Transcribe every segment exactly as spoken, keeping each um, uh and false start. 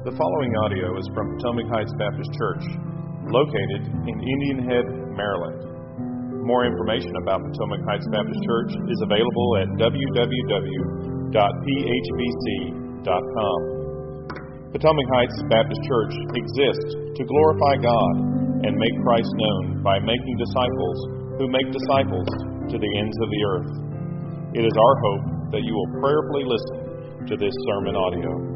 The following audio is from Potomac Heights Baptist Church, located in Indian Head, Maryland. More information about Potomac Heights Baptist Church is available at w w w dot p h b c dot com. Potomac Heights Baptist Church exists to glorify God and make Christ known by making disciples who make disciples to the ends of the earth. It is our hope that you will prayerfully listen to this sermon audio.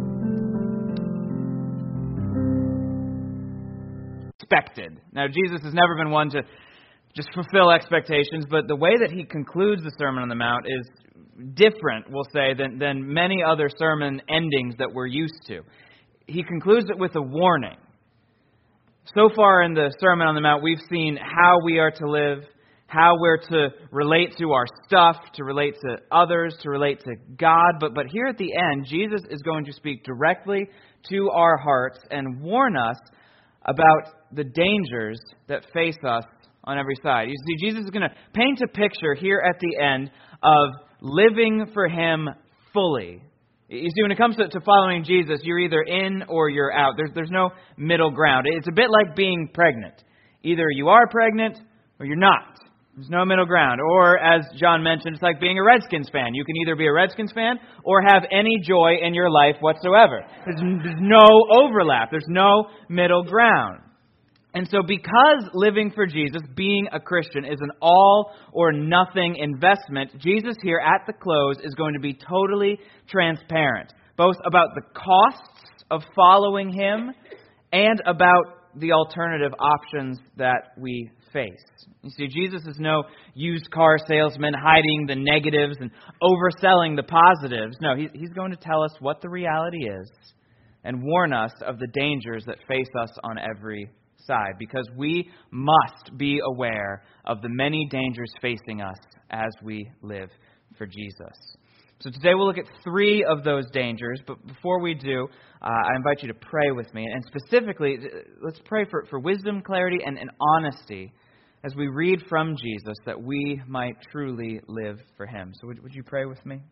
Expected. Now, Jesus has never been one to just fulfill expectations, but the way that he concludes the Sermon on the Mount is different, we'll say, than, than many other sermon endings that we're used to. He concludes it with a warning. So far in the Sermon on the Mount, we've seen how we are to live, how we're to relate to our stuff, to relate to others, to relate to God. But, but here at the end, Jesus is going to speak directly to our hearts and warn us about the dangers that face us on every side. You see, Jesus is going to paint a picture here at the end of living for Him fully. You see, when it comes to, to following Jesus, you're either in or you're out. There's, there's no middle ground. It's a bit like being pregnant. Either you are pregnant or you're not. There's no middle ground. Or, as John mentioned, it's like being a Redskins fan. You can either be a Redskins fan or have any joy in your life whatsoever. There's, there's no overlap. There's no middle ground. And so because living for Jesus, being a Christian, is an all or nothing investment, Jesus here at the close is going to be totally transparent, both about the costs of following Him and about the alternative options that we face. You see, Jesus is no used car salesman hiding the negatives and overselling the positives. No, he, he's going to tell us what the reality is and warn us of the dangers that face us on every side, because we must be aware of the many dangers facing us as we live for Jesus. So today we'll look at three of those dangers, but before we do, uh, I invite you to pray with me, and specifically, let's pray for, for wisdom, clarity, and, and honesty as we read from Jesus, that we might truly live for Him. So would, would you pray with me?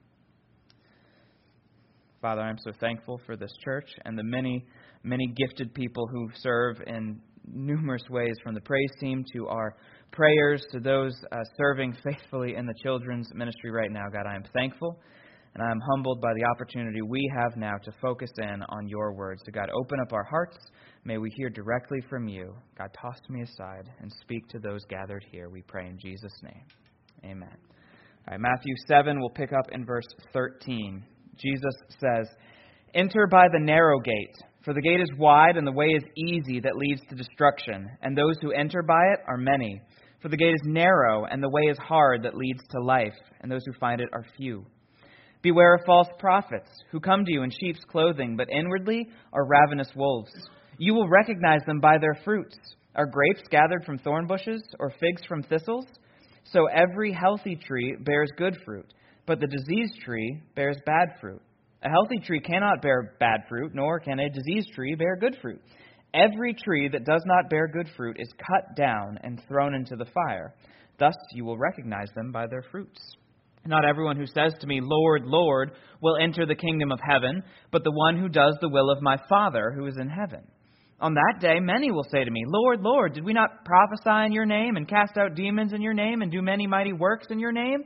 Father, I'm so thankful for this church and the many, many gifted people who serve in numerous ways, from the praise team to our prayers to those uh, serving faithfully in the children's ministry right now. God, I am thankful and I am humbled by the opportunity we have now to focus in on your words. So God, open up our hearts. May we hear directly from you. God, toss me aside and speak to those gathered here. We pray in Jesus' name. Amen. All right, Matthew seven, we'll pick up in verse thirteen. Jesus says, "Enter by the narrow gate, for the gate is wide and the way is easy that leads to destruction, and those who enter by it are many. For the gate is narrow and the way is hard that leads to life, and those who find it are few. Beware of false prophets, who come to you in sheep's clothing, but inwardly are ravenous wolves. You will recognize them by their fruits. Are grapes gathered from thorn bushes, or figs from thistles? So every healthy tree bears good fruit, but the diseased tree bears bad fruit. A healthy tree cannot bear bad fruit, nor can a diseased tree bear good fruit. Every tree that does not bear good fruit is cut down and thrown into the fire. Thus you will recognize them by their fruits. Not everyone who says to me, 'Lord, Lord,' will enter the kingdom of heaven, but the one who does the will of my Father who is in heaven. On that day many will say to me, 'Lord, Lord, did we not prophesy in your name, and cast out demons in your name, and do many mighty works in your name?'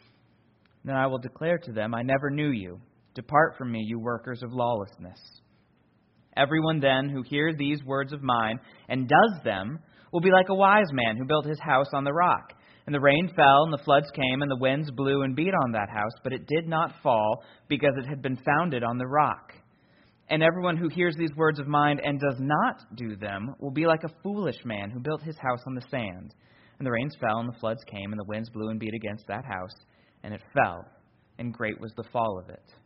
Then I will declare to them, 'I never knew you. Depart from me, you workers of lawlessness.' Everyone then who hears these words of mine and does them will be like a wise man who built his house on the rock. And the rain fell, and the floods came, and the winds blew and beat on that house, but it did not fall, because it had been founded on the rock. And everyone who hears these words of mine and does not do them will be like a foolish man who built his house on the sand. And the rains fell, and the floods came, and the winds blew and beat against that house, and it fell, and great was the fall of it."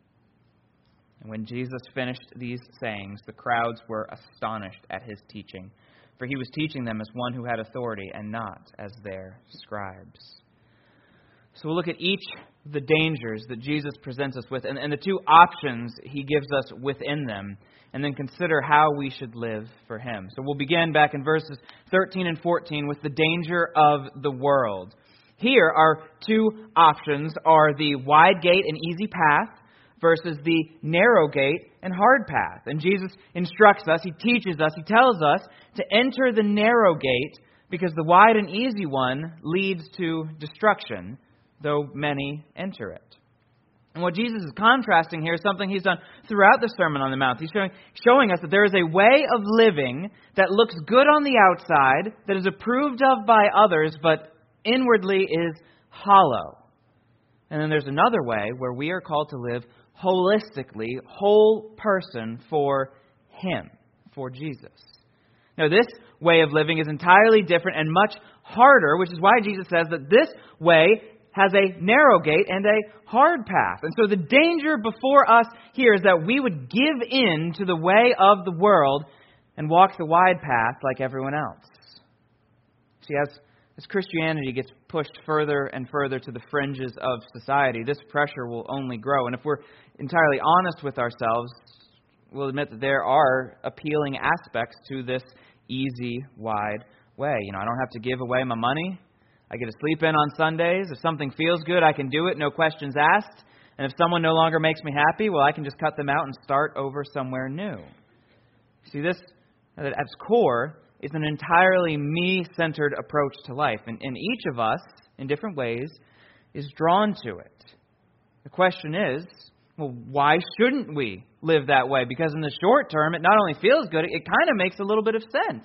And when Jesus finished these sayings, the crowds were astonished at his teaching, for he was teaching them as one who had authority and not as their scribes. So we'll look at each of the dangers that Jesus presents us with and, and the two options he gives us within them, and then consider how we should live for Him. So we'll begin back in verses thirteen and fourteen with the danger of the world. Here, our two options are the wide gate and easy path versus the narrow gate and hard path. And Jesus instructs us, He teaches us, He tells us to enter the narrow gate because the wide and easy one leads to destruction, though many enter it. And what Jesus is contrasting here is something He's done throughout the Sermon on the Mount. He's showing, showing us that there is a way of living that looks good on the outside, that is approved of by others, but inwardly is hollow. And then there's another way where we are called to live holistically, whole person for Him, for Jesus. Now, this way of living is entirely different and much harder, which is why Jesus says that this way has a narrow gate and a hard path. And so the danger before us here is that we would give in to the way of the world and walk the wide path like everyone else. See, as, as Christianity gets pushed further and further to the fringes of society, this pressure will only grow. And if we're entirely honest with ourselves, we'll admit that there are appealing aspects to this easy, wide way. You know, I don't have to give away my money. I get to sleep in on Sundays. If something feels good, I can do it, no questions asked. And if someone no longer makes me happy, well, I can just cut them out and start over somewhere new. See, this, at its core, is an entirely me-centered approach to life. And, and each of us, in different ways, is drawn to it. The question is, well, why shouldn't we live that way? Because in the short term, it not only feels good, it kind of makes a little bit of sense.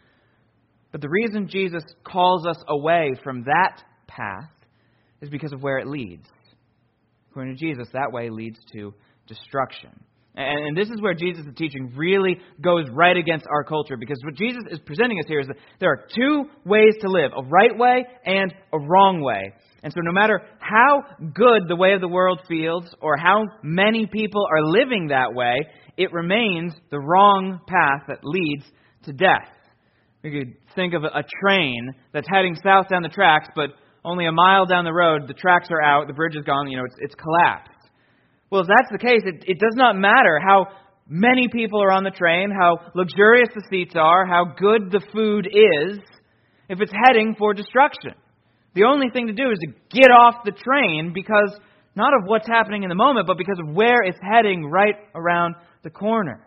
But the reason Jesus calls us away from that path is because of where it leads. According to Jesus, that way leads to destruction. And, and this is where Jesus' teaching really goes right against our culture, because what Jesus is presenting us here is that there are two ways to live, a right way and a wrong way. And so no matter how good the way of the world feels or how many people are living that way, it remains the wrong path that leads to death. We could think of a train that's heading south down the tracks, but only a mile down the road, the tracks are out, the bridge is gone, you know, it's, it's collapsed. Well, if that's the case, it, it does not matter how many people are on the train, how luxurious the seats are, how good the food is, if it's heading for destruction. The only thing to do is to get off the train because, not of what's happening in the moment, but because of where it's heading right around the corner.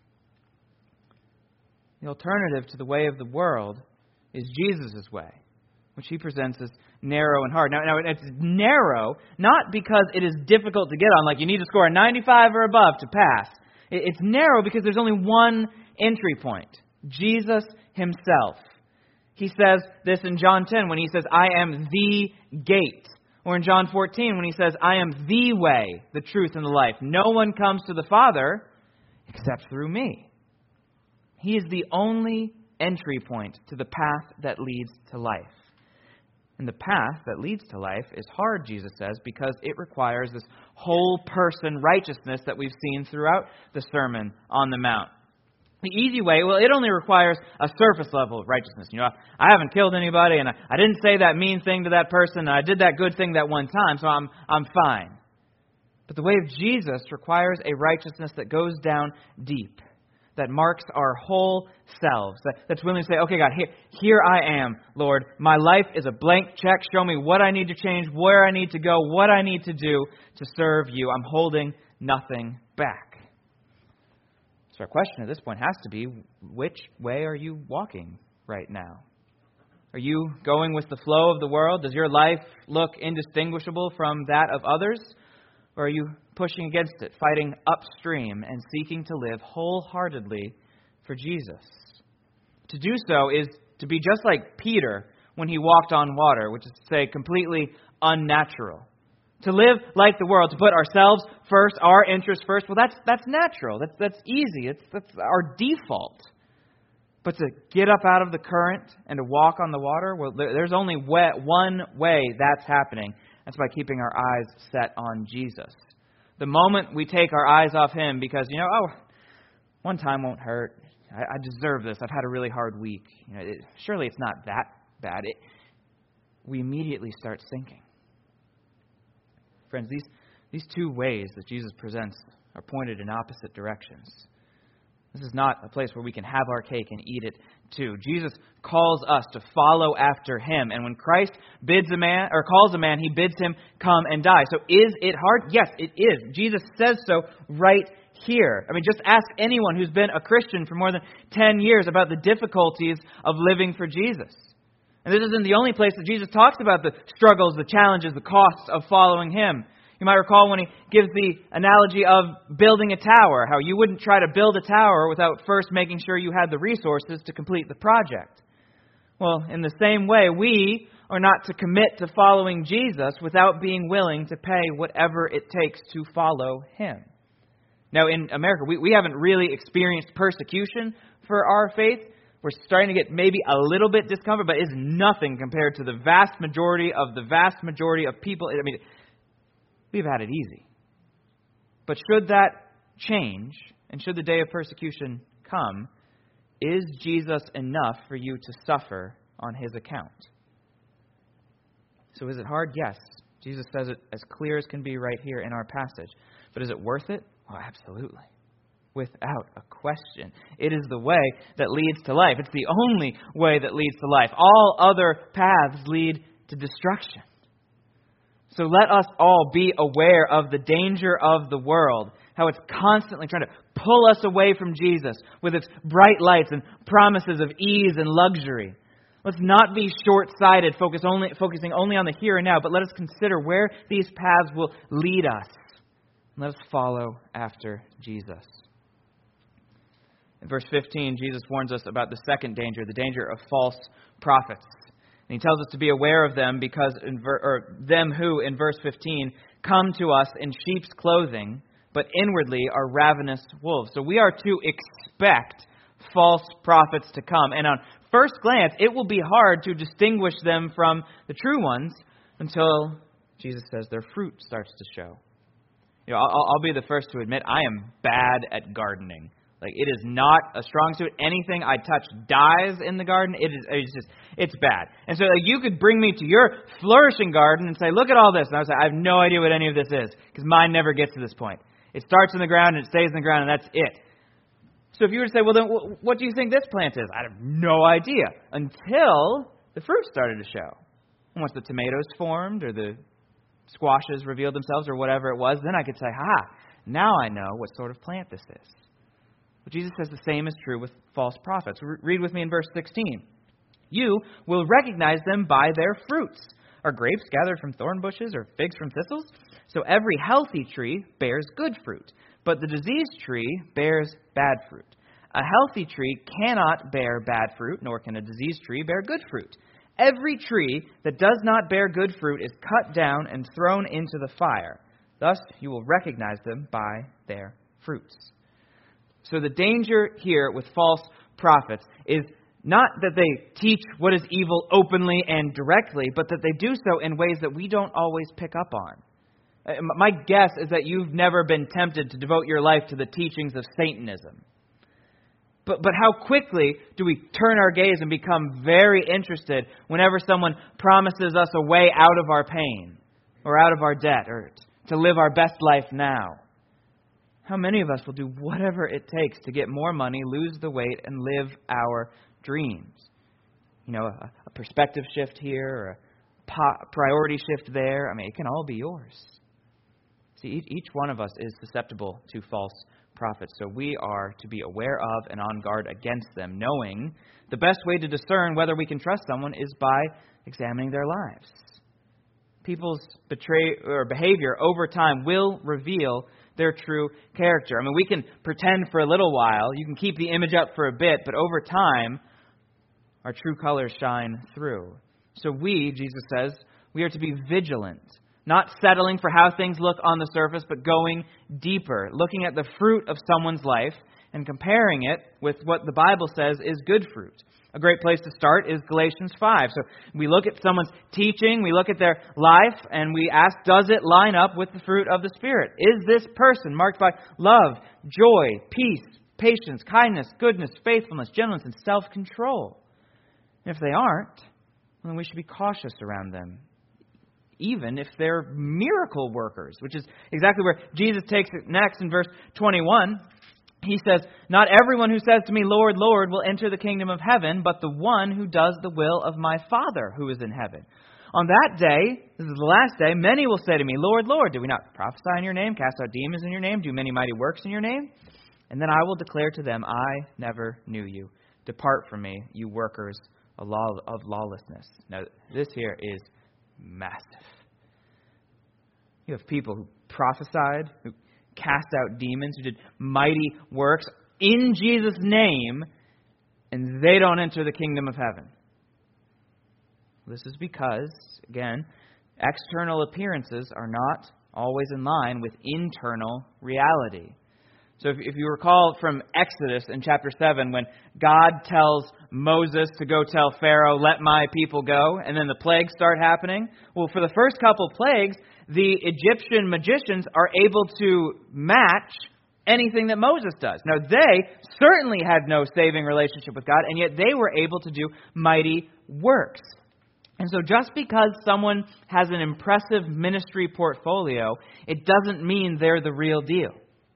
The alternative to the way of the world is Jesus' way, which He presents as narrow and hard. Now, now, it's narrow not because it is difficult to get on, like you need to score a ninety-five or above to pass. It's narrow because there's only one entry point, Jesus Himself. He says this in John ten when He says, I am the gate. Or in John fourteen when He says, I am the way, the truth, and the life. No one comes to the Father except through me. He is the only entry point to the path that leads to life. And the path that leads to life is hard, Jesus says, because it requires this whole person righteousness that we've seen throughout the Sermon on the Mount. The easy way, well, it only requires a surface level of righteousness. You know, I haven't killed anybody, and I, I didn't say that mean thing to that person, and I did that good thing that one time, so I'm I'm fine. But the way of Jesus requires a righteousness that goes down deep, that marks our whole selves, that, that's willing to say, okay, God, here, here I am, Lord. My life is a blank check. Show me what I need to change, where I need to go, what I need to do to serve You. I'm holding nothing back. So our question at this point has to be, which way are you walking right now? Are you going with the flow of the world? Does your life look indistinguishable from that of others? Or are you pushing against it, fighting upstream and seeking to live wholeheartedly for Jesus? To do so is to be just like Peter when he walked on water, which is to say completely unnatural. To live like the world, to put ourselves first, our interests first, well, that's that's natural. That's that's easy. It's that's our default. But to get up out of the current and to walk on the water, well, there's only way, one way that's happening. That's by keeping our eyes set on Jesus. The moment we take our eyes off Him because, you know, oh, one time won't hurt. I, I deserve this. I've had a really hard week. You know, it, surely it's not that bad. It, we immediately start sinking. Friends, these, these two ways that Jesus presents are pointed in opposite directions. This is not a place where we can have our cake and eat it too. Jesus calls us to follow after Him. And when Christ bids a man, or calls a man, He bids him come and die. So is it hard? Yes, it is. Jesus says so right here. I mean, just ask anyone who's been a Christian for more than ten years about the difficulties of living for Jesus. And this isn't the only place that Jesus talks about the struggles, the challenges, the costs of following Him. You might recall when He gives the analogy of building a tower, how you wouldn't try to build a tower without first making sure you had the resources to complete the project. Well, in the same way, we are not to commit to following Jesus without being willing to pay whatever it takes to follow Him. Now, in America, we, we haven't really experienced persecution for our faith. We're starting to get maybe a little bit discomfort, but it's nothing compared to the vast majority of the vast majority of people. I mean, we've had it easy. But should that change, and should the day of persecution come, is Jesus enough for you to suffer on His account? So is it hard? Yes. Jesus says it as clear as can be right here in our passage. But is it worth it? Oh, absolutely. Without a question. It is the way that leads to life. It's the only way that leads to life. All other paths lead to destruction. So let us all be aware of the danger of the world, how it's constantly trying to pull us away from Jesus with its bright lights and promises of ease and luxury. Let's not be short-sighted, focus only, focusing only on the here and now, but let us consider where these paths will lead us. Let us follow after Jesus. In verse fifteen, Jesus warns us about the second danger, the danger of false prophets. And He tells us to be aware of them because in ver- or them who, in verse fifteen, come to us in sheep's clothing, but inwardly are ravenous wolves. So we are to expect false prophets to come. And on first glance, it will be hard to distinguish them from the true ones until Jesus says their fruit starts to show. You know, I'll, I'll be the first to admit I am bad at gardening. Like, it is not a strong suit. Anything I touch dies in the garden. It is it's just, it's bad. And so like, you could bring me to your flourishing garden and say, look at all this. And I would say, I have no idea what any of this is, because mine never gets to this point. It starts in the ground and it stays in the ground, and that's it. So if you were to say, well, then what do you think this plant is? I have no idea, until the fruit started to show. And once the tomatoes formed or the squashes revealed themselves or whatever it was, then I could say, ha, now I know what sort of plant this is. But Jesus says the same is true with false prophets. Read with me in verse sixteen. You will recognize them by their fruits. Are grapes gathered from thorn bushes or figs from thistles? So every healthy tree bears good fruit, but the diseased tree bears bad fruit. A healthy tree cannot bear bad fruit, nor can a diseased tree bear good fruit. Every tree that does not bear good fruit is cut down and thrown into the fire. Thus you will recognize them by their fruits. So the danger here with false prophets is not that they teach what is evil openly and directly, but that they do so in ways that we don't always pick up on. My guess is that you've never been tempted to devote your life to the teachings of Satanism. But but how quickly do we turn our gaze and become very interested whenever someone promises us a way out of our pain or out of our debt or to live our best life now? How many of us will do whatever it takes to get more money, lose the weight, and live our dreams? You know, a, a perspective shift here or a po- priority shift there. I mean, it can all be yours. See, each, each one of us is susceptible to false prophets, so we are to be aware of and on guard against them, knowing the best way to discern whether we can trust someone is by examining their lives. People's betray or behavior over time will reveal their true character. I mean, we can pretend for a little while. You can keep the image up for a bit, but over time, our true colors shine through. So we, Jesus says, we are to be vigilant, not settling for how things look on the surface, but going deeper, looking at the fruit of someone's life and comparing it with what the Bible says is good fruit. A great place to start is Galatians five. So we look at someone's teaching, we look at their life, and we ask, does it line up with the fruit of the Spirit? Is this person marked by love, joy, peace, patience, kindness, goodness, faithfulness, gentleness, and self-control? And if they aren't, then we should be cautious around them, even if they're miracle workers, which is exactly where Jesus takes it next in verse twenty-one. He says, "Not everyone who says to me, 'Lord, Lord,' will enter the kingdom of heaven, but the one who does the will of my Father who is in heaven. On that day," this is the last day, "many will say to me, 'Lord, Lord, did we not prophesy in your name, cast out demons in your name, do many mighty works in your name?' And then I will declare to them, 'I never knew you. Depart from me, you workers of law- of lawlessness.'" Now, this here is massive. You have people who prophesied, who cast out demons, who did mighty works in Jesus' name, and they don't enter the kingdom of heaven. This is because, again, external appearances are not always in line with internal reality. So if, if you recall from Exodus in chapter seven, when God tells Moses to go tell Pharaoh, "Let my people go," and then the plagues start happening. Well, for the first couple plagues, the Egyptian magicians are able to match anything that Moses does. Now, they certainly had no saving relationship with God, and yet they were able to do mighty works. And so just because someone has an impressive ministry portfolio, it doesn't mean they're the real deal.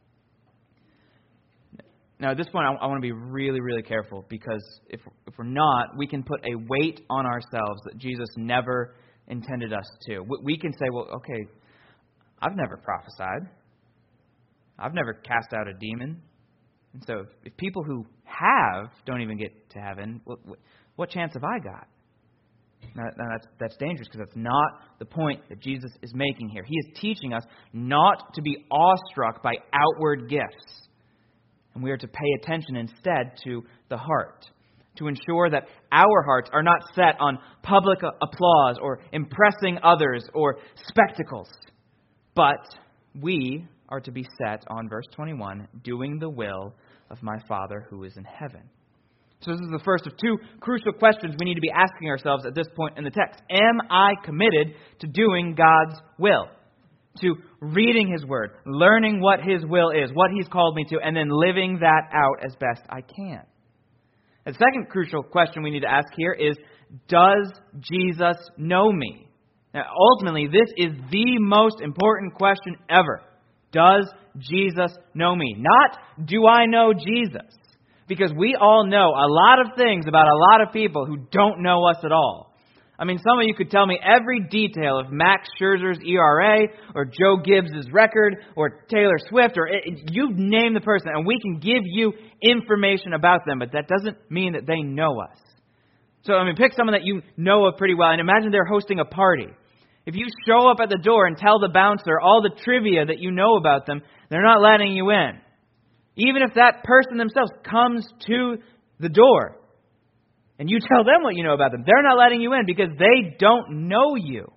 Now, at this point, I, I want to be really, really careful, because if, if we're not, we can put a weight on ourselves that Jesus never intended us to. We, we can say, well, okay, I've never prophesied. I've never cast out a demon. And so if, if people who have don't even get to heaven, what, what chance have I got? Now, now that's, that's dangerous, because that's not the point that Jesus is making here. He is teaching us not to be awestruck by outward gifts. And we are to pay attention instead to the heart, to ensure that our hearts are not set on public applause or impressing others or spectacles. But we are to be set on, verse twenty-one, doing the will of my Father who is in heaven. So this is the first of two crucial questions we need to be asking ourselves at this point in the text. Am I committed to doing God's will? To reading His Word, learning what His will is, what He's called me to, and then living that out as best I can. The second crucial question we need to ask here is, does Jesus know me? Now, ultimately, this is the most important question ever. Does Jesus know me? Not, do I know Jesus? Because we all know a lot of things about a lot of people who don't know us at all. I mean, some of you could tell me every detail of Max Scherzer's E R A, or Joe Gibbs' record, or Taylor Swift, or you name the person, and we can give you information about them, but that doesn't mean that they know us. So, I mean, pick someone that you know of pretty well, and imagine they're hosting a party. If you show up at the door and tell the bouncer all the trivia that you know about them, they're not letting you in. Even if that person themselves comes to the door, and you tell them what you know about them, they're not letting you in because they don't know you.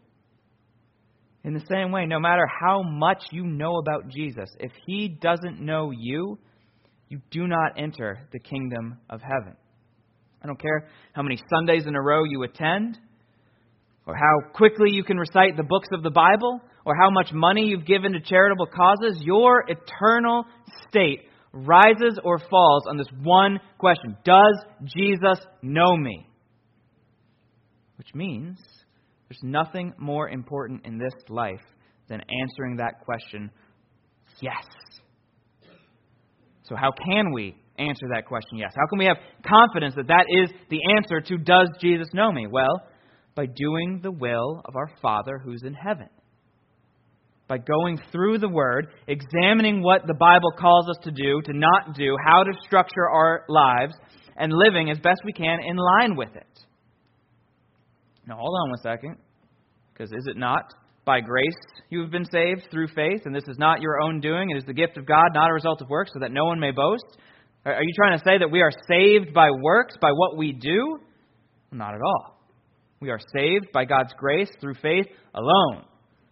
In the same way, no matter how much you know about Jesus, if He doesn't know you, you do not enter the kingdom of heaven. I don't care how many Sundays in a row you attend, or how quickly you can recite the books of the Bible, or how much money you've given to charitable causes. Your eternal state rises or falls on this one question. Does Jesus know me? Which means there's nothing more important in this life than answering that question, yes. So how can we answer that question, yes? How can we have confidence that that is the answer to does Jesus know me? Well, by doing the will of our Father who's in heaven. By going through the Word, examining what the Bible calls us to do, to not do, how to structure our lives, and living as best we can in line with it. Now, hold on one second, because is it not by grace you have been saved through faith, and this is not your own doing, it is the gift of God, not a result of works, so that no one may boast? Are you trying to say that we are saved by works, by what we do? Not at all. We are saved by God's grace through faith alone.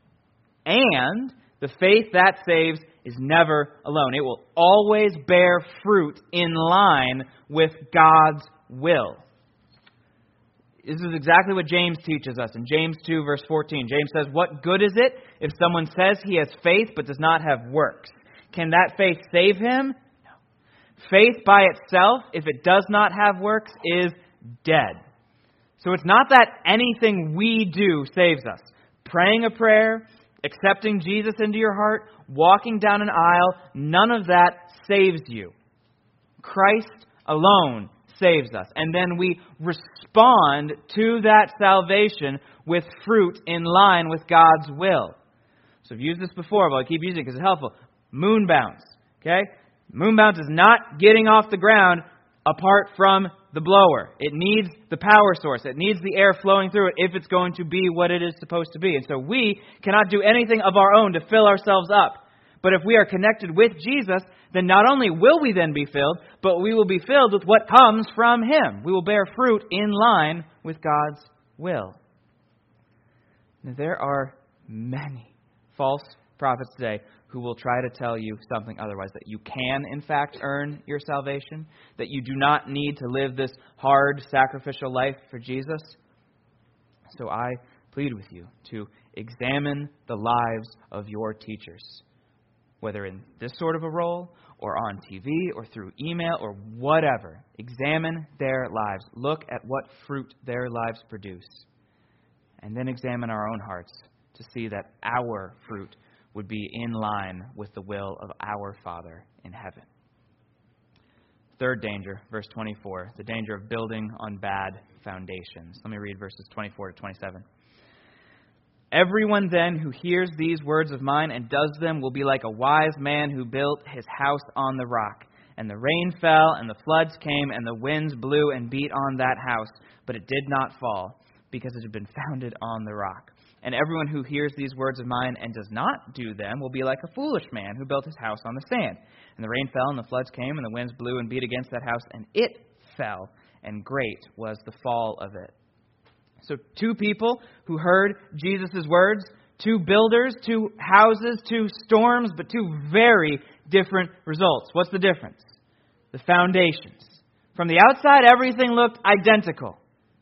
And the faith that saves is never alone. It will always bear fruit in line with God's will. This is exactly what James teaches us in James two, verse fourteen. James says, "What good is it if someone says he has faith but does not have works? Can that faith save him? No. Faith by itself, if it does not have works, is dead." So it's not that anything we do saves us. Praying a prayer, accepting Jesus into your heart, walking down an aisle, none of that saves you. Christ alone saves us. And then we respond to that salvation with fruit in line with God's will. So I've used this before, but I keep using it because it's helpful. Moon bounce. Okay? Moon bounce is not getting off the ground apart from the blower. It needs the power source. It needs the air flowing through it if it's going to be what it is supposed to be. And so we cannot do anything of our own to fill ourselves up. But if we are connected with Jesus, then not only will we then be filled, but we will be filled with what comes from Him. We will bear fruit in line with God's will. Now, there are many false prophets today who will try to tell you something otherwise, that you can, in fact, earn your salvation, that you do not need to live this hard, sacrificial life for Jesus. So I plead with you to examine the lives of your teachers, whether in this sort of a role, or on T V, or through email, or whatever. Examine their lives. Look at what fruit their lives produce. And then examine our own hearts to see that our fruit would be in line with the will of our Father in heaven. Third danger, verse twenty-four, the danger of building on bad foundations. Let me read verses twenty-four to twenty-seven. Everyone then who hears these words of mine and does them will be like a wise man who built his house on the rock. And the rain fell, and the floods came, and the winds blew and beat on that house, but it did not fall, because it had been founded on the rock. And everyone who hears these words of mine and does not do them will be like a foolish man who built his house on the sand. And the rain fell, and the floods came, and the winds blew and beat against that house, and it fell, and great was the fall of it. So two people who heard Jesus' words, two builders, two houses, two storms, but two very different results. What's the difference? The foundations. From the outside, everything looked identical.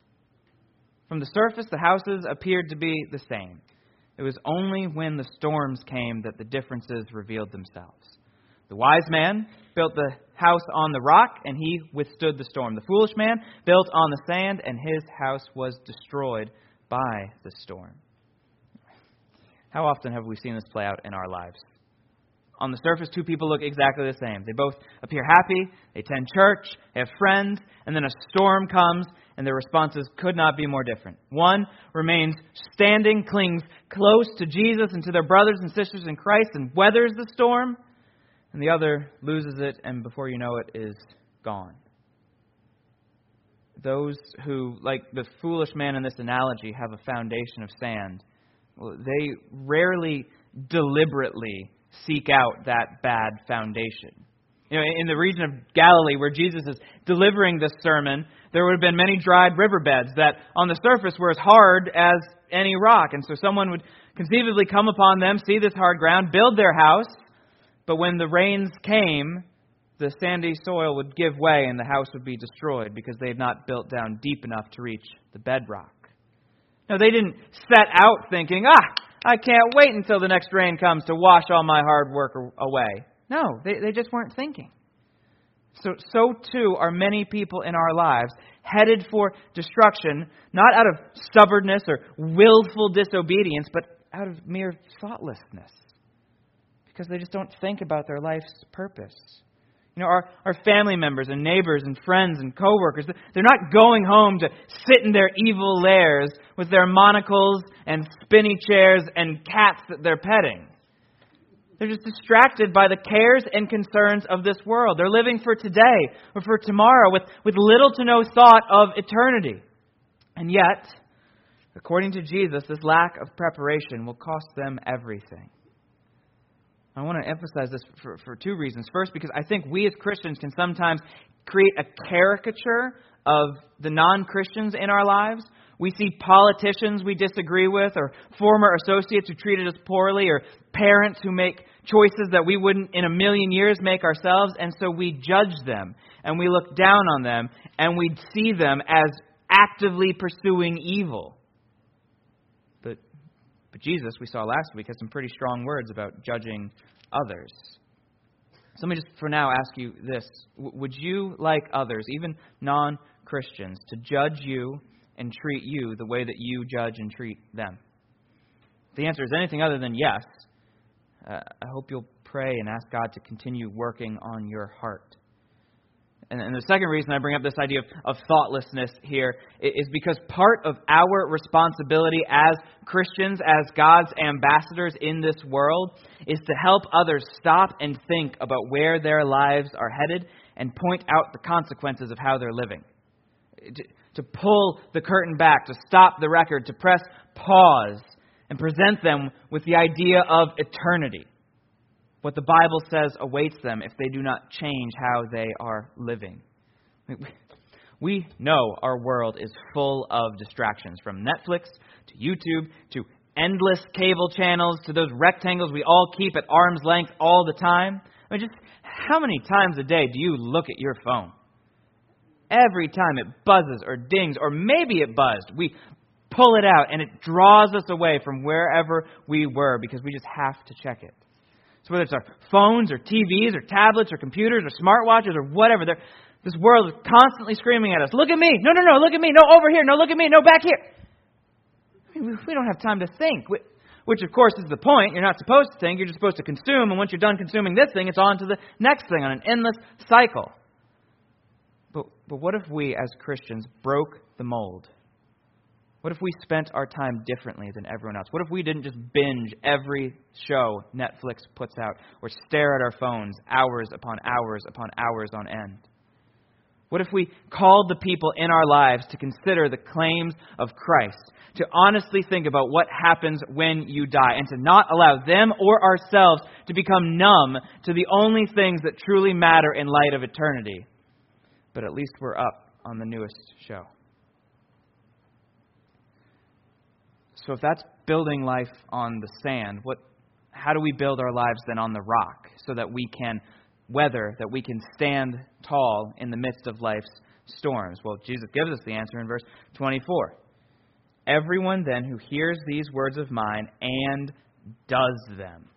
From the surface, the houses appeared to be the same. It was only when the storms came that the differences revealed themselves. The wise man built the house on the rock, and he withstood the storm. The foolish man built on the sand, and his house was destroyed by the storm. How often have we seen this play out in our lives? On the surface, two people look exactly the same. They both appear happy, they attend church, they have friends, and then a storm comes, and their responses could not be more different. One remains standing, clings close to Jesus and to their brothers and sisters in Christ, and weathers the storm, and the other loses it, and before you know it, is gone. Those who, like the foolish man in this analogy, have a foundation of sand, well, they rarely deliberately seek out that bad foundation. You know, in the region of Galilee, where Jesus is delivering this sermon, there would have been many dried riverbeds that on the surface were as hard as any rock. And so someone would conceivably come upon them, see this hard ground, build their house, but when the rains came, the sandy soil would give way and the house would be destroyed because they had not built down deep enough to reach the bedrock. Now, they didn't set out thinking, ah, I can't wait until the next rain comes to wash all my hard work away. No, they, they just weren't thinking. So, so too are many people in our lives headed for destruction, not out of stubbornness or willful disobedience, but out of mere thoughtlessness. Because they just don't think about their life's purpose. You know, our, our family members and neighbors and friends and coworkers, they're not going home to sit in their evil lairs with their monocles and spinny chairs and cats that they're petting. They're just distracted by the cares and concerns of this world. They're living for today or for tomorrow with, with little to no thought of eternity. And yet, according to Jesus, this lack of preparation will cost them everything. I want to emphasize this for, for two reasons. First, because I think we as Christians can sometimes create a caricature of the non-Christians in our lives. We see politicians we disagree with, or former associates who treated us poorly, or parents who make choices that we wouldn't in a million years make ourselves, and so we judge them, and we look down on them, and we see them as actively pursuing evil. But, but Jesus, we saw last week, had some pretty strong words about judging others. So let me just for now ask you this. Would you like others, even non-Christians, to judge you and treat you the way that you judge and treat them? If the answer is anything other than yes, uh, I hope you'll pray and ask God to continue working on your heart. And, and the second reason I bring up this idea of, of thoughtlessness here is because part of our responsibility as Christians, as God's ambassadors in this world, is to help others stop and think about where their lives are headed and point out the consequences of how they're living. To, to pull the curtain back, to stop the record, to press pause and present them with the idea of eternity. What the Bible says awaits them if they do not change how they are living. We know our world is full of distractions, from Netflix to YouTube to endless cable channels to those rectangles we all keep at arm's length all the time. I mean, just how many times a day do you look at your phone? Every time it buzzes or dings, or maybe it buzzed, we pull it out and it draws us away from wherever we were because we just have to check it. So whether it's our phones or T Vs or tablets or computers or smartwatches or whatever, this world is constantly screaming at us, look at me, no, no, no, look at me, no, over here, no, look at me, no, back here. I mean, we don't have time to think, which of course is the point. You're not supposed to think, you're just supposed to consume, and once you're done consuming this thing, it's on to the next thing on an endless cycle. But, but what if we as Christians broke the mold? What if we spent our time differently than everyone else? What if we didn't just binge every show Netflix puts out or stare at our phones hours upon hours upon hours on end? What if we called the people in our lives to consider the claims of Christ, to honestly think about what happens when you die, and to not allow them or ourselves to become numb to the only things that truly matter in light of eternity? But at least we're up on the newest show. So if that's building life on the sand, what? How do we build our lives then on the rock so that we can weather, that we can stand tall in the midst of life's storms? Well, Jesus gives us the answer in verse twenty-four. Everyone then who hears these words of mine and does them.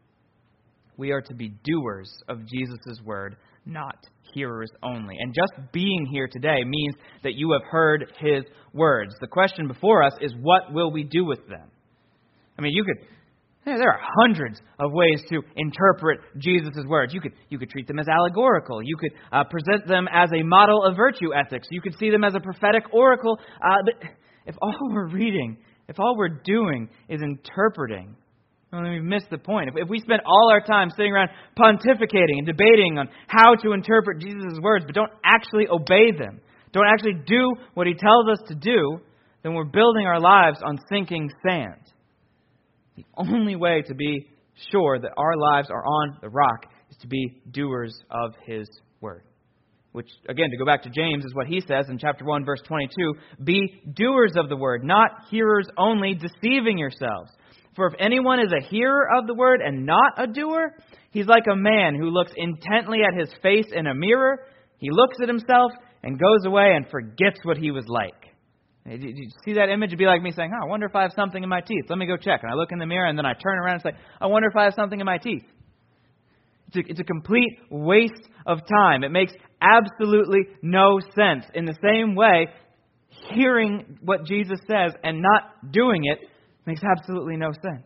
We are to be doers of Jesus' word, not hearers only. And just being here today means that you have heard his words. The question before us is, what will we do with them? I mean, you could, there are hundreds of ways to interpret Jesus' words. You could, you could treat them as allegorical. You could uh, present them as a model of virtue ethics. You could see them as a prophetic oracle. Uh, but if all we're reading, if all we're doing is interpreting, well, then we've missed the point. If, if we spend all our time sitting around pontificating and debating on how to interpret Jesus' words, but don't actually obey them, don't actually do what he tells us to do, then we're building our lives on sinking sand. The only way to be sure that our lives are on the rock is to be doers of his word. Which, again, to go back to James, is what he says in chapter one, verse twenty-two. Be doers of the word, not hearers only, deceiving yourselves. For if anyone is a hearer of the word and not a doer, he's like a man who looks intently at his face in a mirror. He looks at himself and goes away and forgets what he was like. Did you see that image? It'd be like me saying, oh, I wonder if I have something in my teeth. Let me go check. And I look in the mirror and then I turn around and say, I wonder if I have something in my teeth. It's a, it's a complete waste of time. It makes absolutely no sense. In the same way, hearing what Jesus says and not doing it makes absolutely no sense.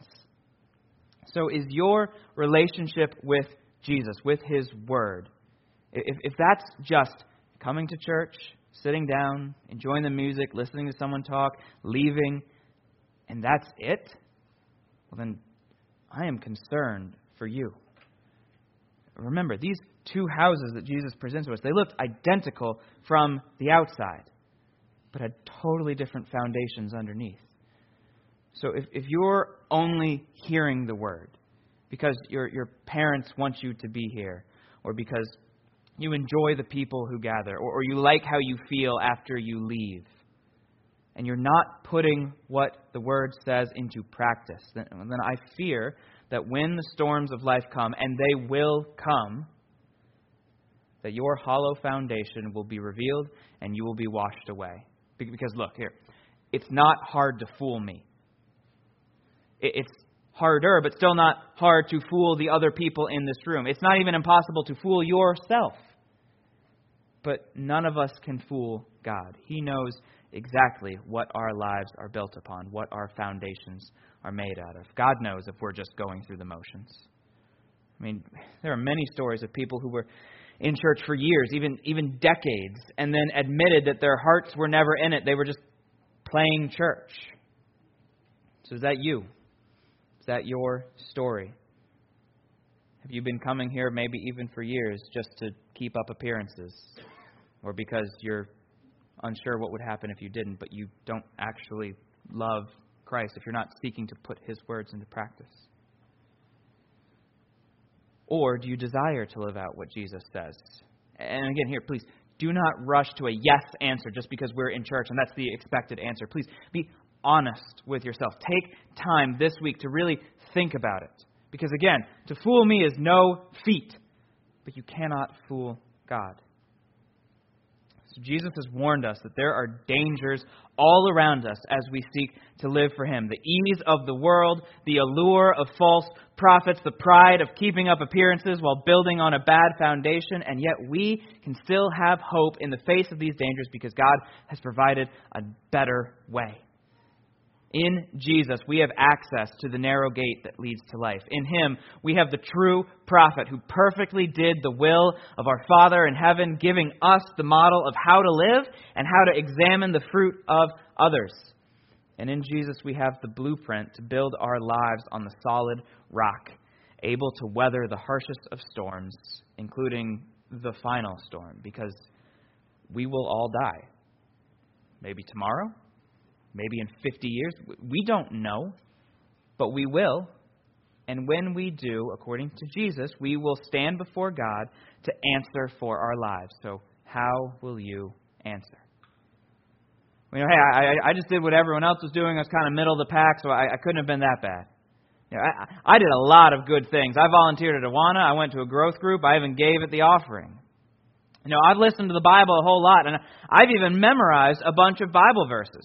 So is your relationship with Jesus, with his word, if, if that's just coming to church, sitting down, enjoying the music, listening to someone talk, leaving, and that's it, well then I am concerned for you. Remember, these two houses that Jesus presents to us, they looked identical from the outside, but had totally different foundations underneath. So if, if you're only hearing the word because your your parents want you to be here, or because you enjoy the people who gather, or, or you like how you feel after you leave, and you're not putting what the word says into practice, then, then I fear that when the storms of life come, and they will come, that your hollow foundation will be revealed and you will be washed away. Because look, here, it's not hard to fool me. It's harder, but still not hard to fool the other people in this room. It's not even impossible to fool yourself. But none of us can fool God. He knows exactly what our lives are built upon, what our foundations are made out of. God knows if we're just going through the motions. I mean, there are many stories of people who were in church for years, even, even decades, and then admitted that their hearts were never in it. They were just playing church. So is that you? Is that your story? Have you been coming here maybe even for years just to keep up appearances? Or because you're unsure what would happen if you didn't, but you don't actually love Christ, if you're not seeking to put His words into practice? Or do you desire to live out what Jesus says? And again, here, please, do not rush to a yes answer just because we're in church and that's the expected answer. Please be honest with yourself. Take time this week to really think about it. Because again, to fool me is no feat, but you cannot fool God. So Jesus has warned us that there are dangers all around us as we seek to live for Him. The ease of the world, the allure of false prophets, the pride of keeping up appearances while building on a bad foundation, and yet we can still have hope in the face of these dangers because God has provided a better way. In Jesus, we have access to the narrow gate that leads to life. In Him, we have the true prophet who perfectly did the will of our Father in heaven, giving us the model of how to live and how to examine the fruit of others. And in Jesus, we have the blueprint to build our lives on the solid rock, able to weather the harshest of storms, including the final storm, because we will all die. Maybe tomorrow. Maybe in fifty years. We don't know, but we will. And when we do, according to Jesus, we will stand before God to answer for our lives. So how will you answer? You know, hey, I, I just did what everyone else was doing. I was kind of middle of the pack, so I, I couldn't have been that bad. You know, I, I did a lot of good things. I volunteered at Awana. I went to a growth group. I even gave at the offering. You know, I've listened to the Bible a whole lot, and I've even memorized a bunch of Bible verses.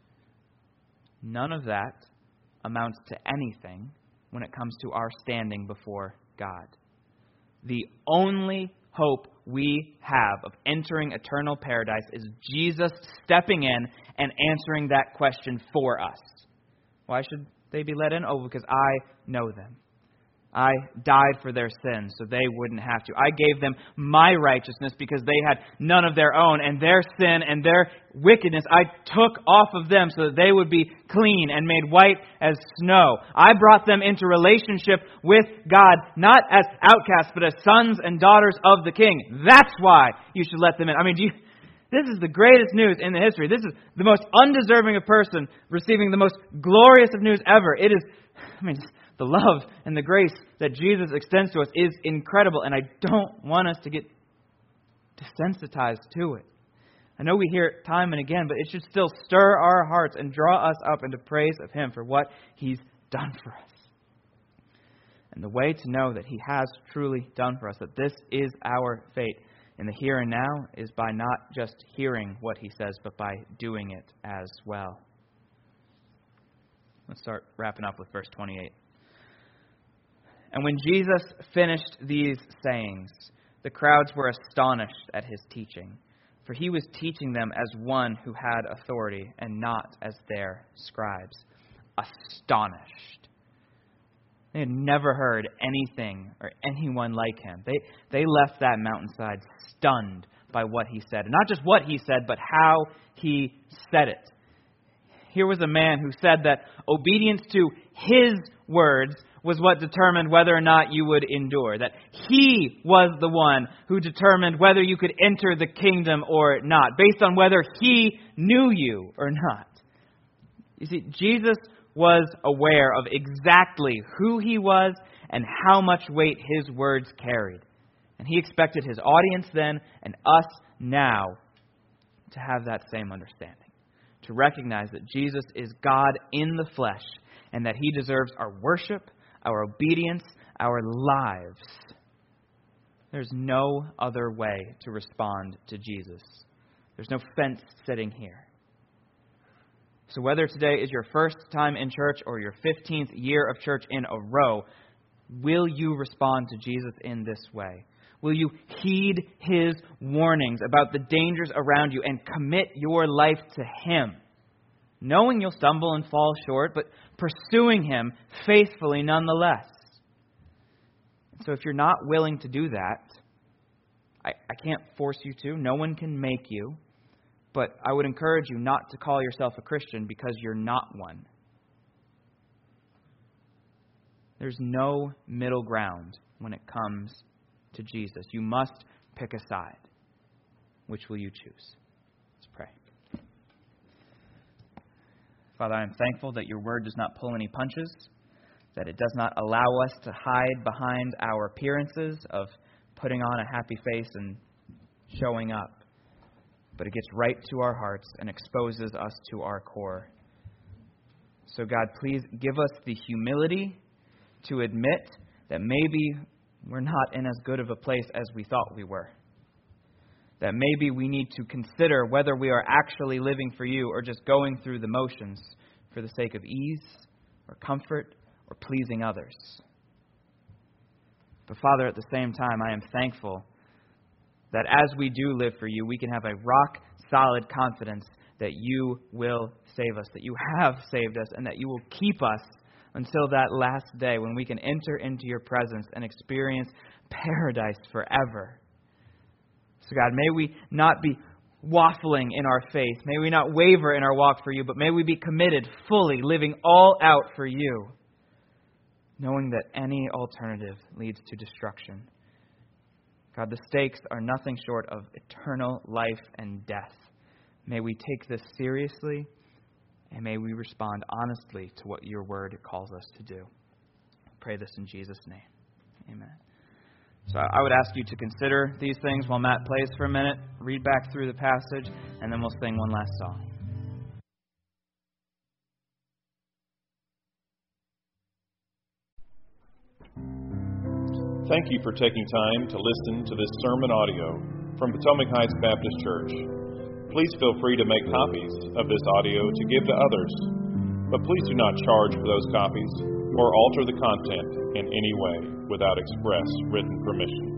None of that amounts to anything when it comes to our standing before God. The only hope we have of entering eternal paradise is Jesus stepping in and answering that question for us. Why should they be let in? Oh, because I know them. I died for their sins so they wouldn't have to. I gave them my righteousness because they had none of their own, and their sin and their wickedness I took off of them so that they would be clean and made white as snow. I brought them into relationship with God, not as outcasts, but as sons and daughters of the King. That's why you should let them in. I mean, do you, this is the greatest news in the history. This is the most undeserving of person receiving the most glorious of news ever. It is, I mean, the love and the grace that Jesus extends to us is incredible, and I don't want us to get desensitized to it. I know we hear it time and again, but it should still stir our hearts and draw us up into praise of Him for what He's done for us. And the way to know that He has truly done for us, that this is our fate in the here and now, is by not just hearing what He says, but by doing it as well. Let's start wrapping up with verse twenty-eight. And when Jesus finished these sayings, the crowds were astonished at His teaching, for He was teaching them as one who had authority and not as their scribes. Astonished. They had never heard anything or anyone like Him. They, they left that mountainside stunned by what He said. And not just what He said, but how He said it. Here was a man who said that obedience to His words was what determined whether or not you would endure. That He was the one who determined whether you could enter the kingdom or not, based on whether He knew you or not. You see, Jesus was aware of exactly who He was and how much weight His words carried. And He expected His audience then and us now to have that same understanding. To recognize that Jesus is God in the flesh and that He deserves our worship, our obedience, our lives. There's no other way to respond to Jesus. There's no fence sitting here. So whether today is your first time in church or your fifteenth year of church in a row, will you respond to Jesus in this way? Will you heed His warnings about the dangers around you and commit your life to Him? Knowing you'll stumble and fall short, but pursuing Him faithfully nonetheless. So if you're not willing to do that, I, I can't force you to. No one can make you. But I would encourage you not to call yourself a Christian because you're not one. There's no middle ground when it comes to Jesus. You must pick a side. Which will you choose? Let's pray. Father, I am thankful that your word does not pull any punches, that it does not allow us to hide behind our appearances of putting on a happy face and showing up, but it gets right to our hearts and exposes us to our core. So God, please give us the humility to admit that maybe we're not in as good of a place as we thought we were. That maybe we need to consider whether we are actually living for you or just going through the motions for the sake of ease or comfort or pleasing others. But Father, at the same time, I am thankful that as we do live for you, we can have a rock-solid confidence that you will save us, that you have saved us, and that you will keep us until that last day when we can enter into your presence and experience paradise forever. So God, may we not be waffling in our faith. May we not waver in our walk for you, but may we be committed fully, living all out for you, knowing that any alternative leads to destruction. God, the stakes are nothing short of eternal life and death. May we take this seriously, and may we respond honestly to what your word calls us to do. I pray this in Jesus' name. Amen. So I would ask you to consider these things while Matt plays for a minute, read back through the passage, and then we'll sing one last song. Thank you for taking time to listen to this sermon audio from Potomac Heights Baptist Church. Please feel free to make copies of this audio to give to others, but please do not charge for those copies or alter the content in any way without express written permission.